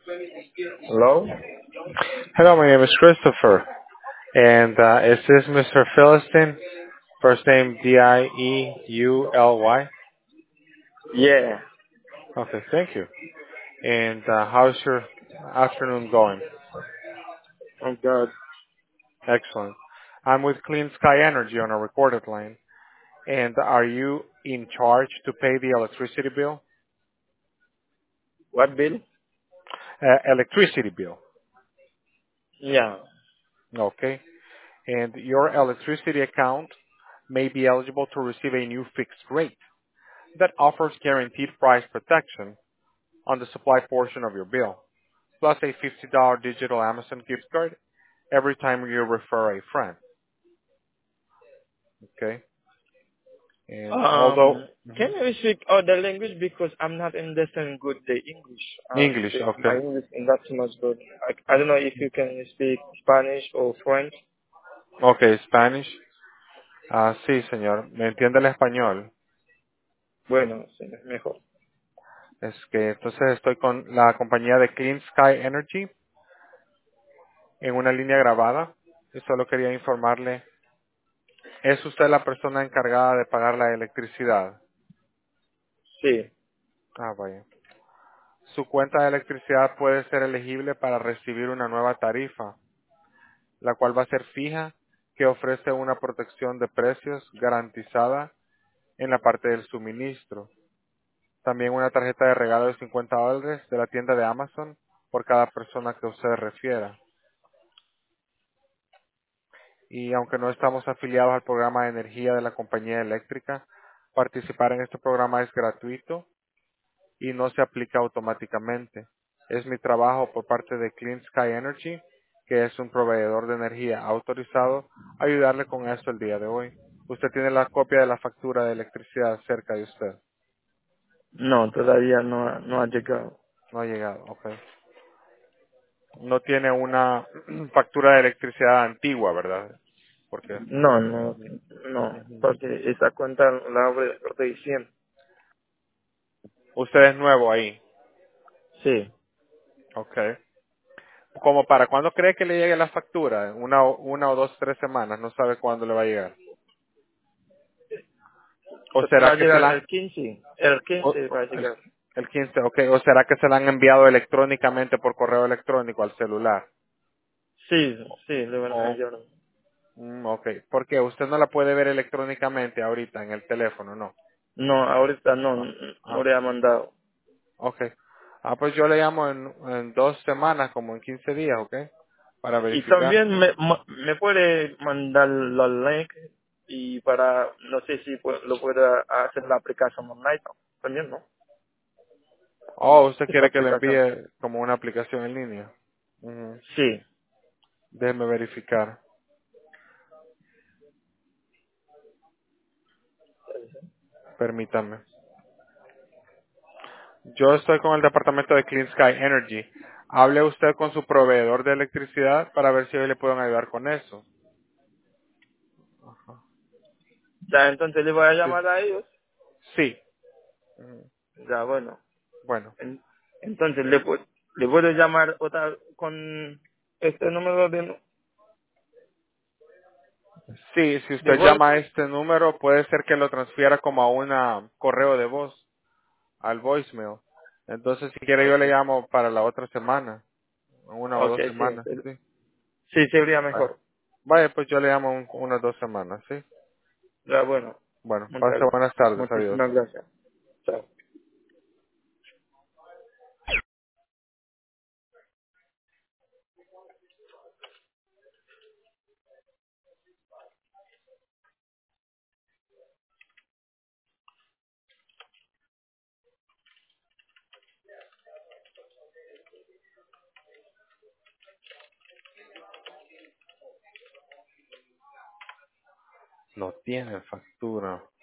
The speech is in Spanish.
Hello? Hello, my name is Christopher, and is this Mr. Philistine? First name Dieuli. Yeah, Okay, thank you. And how's your afternoon going? I'm good. Excellent. I'm with Clean Sky Energy on a recorded line. And are you in charge to pay the electricity bill? What bill? Electricity bill. Yeah. Okay. And your electricity account may be eligible to receive a new fixed rate that offers guaranteed price protection on the supply portion of your bill, plus a $50 digital Amazon gift card every time you refer a friend. Okay? And although Can you speak other language because I'm not understanding good the English. English, My okay. English is not so much good. I don't know if you can speak Spanish or French. Okay, Spanish. Sí, señor. ¿Me entiende el español? Bueno, sí, es mejor. Es que entonces estoy con la compañía de Clean Sky Energy en una línea grabada y solo quería informarle, ¿es usted la persona encargada de pagar la electricidad? Sí. Ah, vaya. Su cuenta de electricidad puede ser elegible para recibir una nueva tarifa, la cual va a ser fija, que ofrece una protección de precios garantizada en la parte del suministro. También una tarjeta de regalo de $50 de la tienda de Amazon por cada persona que usted refiera. Y aunque no estamos afiliados al programa de energía de la compañía eléctrica, participar en este programa es gratuito y no se aplica automáticamente. Es mi trabajo por parte de Clean Sky Energy, que es un proveedor de energía autorizado, ayudarle con esto el día de hoy. Usted tiene la copia de la factura de electricidad cerca de usted. No, todavía no ha llegado. No ha llegado, ok. No tiene una factura de electricidad antigua, ¿verdad? Porque No, no, porque esa cuenta la abre recién. usted es nuevo ahí, Sí. ok. ¿Como para cuándo cree que le llegue la factura? Una o dos, 3 semanas, no sabe cuándo le va a llegar. ¿O Va será a que se llegar la, el 15. El o- 15 va a el, llegar. el 15, ok, o será que se la han enviado electrónicamente por correo electrónico al celular? Sí, sí, le van a O, enviar. ok, porque usted no la puede ver electrónicamente ahorita en el teléfono, ¿no? No, ahorita Ah, no ah, le ha mandado. ok. Pues yo le llamo en 2 semanas, como en 15 días, ok, para Y verificar. también me puede mandar los links y para, no sé si lo pueda hacer la aplicación online, ¿no? También, ¿no? Usted Esa quiere que le aplicación. envíe como una aplicación en línea. Ujú. Sí. Déjeme verificar. Permítame. Yo estoy con el departamento de Clean Sky Energy. Hable usted con su proveedor de electricidad para ver si hoy le pueden ayudar con eso. Ya, entonces le voy a Sí. llamar a ellos. Sí. Ujú. Ya, bueno. Bueno. Entonces le puedo llamar otra con este número Sí, si de usted voz. llama a este número, puede ser que lo transfiera como a un correo de voz, al voicemail. Entonces, si quiere, yo le llamo para la otra semana, una o Ok, dos sí. semanas, sí. Sí, sería Vaya, mejor. Vaya, pues yo le llamo unas 2 semanas, sí. Ya, bueno. Bueno, pase Muchas, buenas tardes, adiós. muchísimas gracias. Chao. No tiene factura.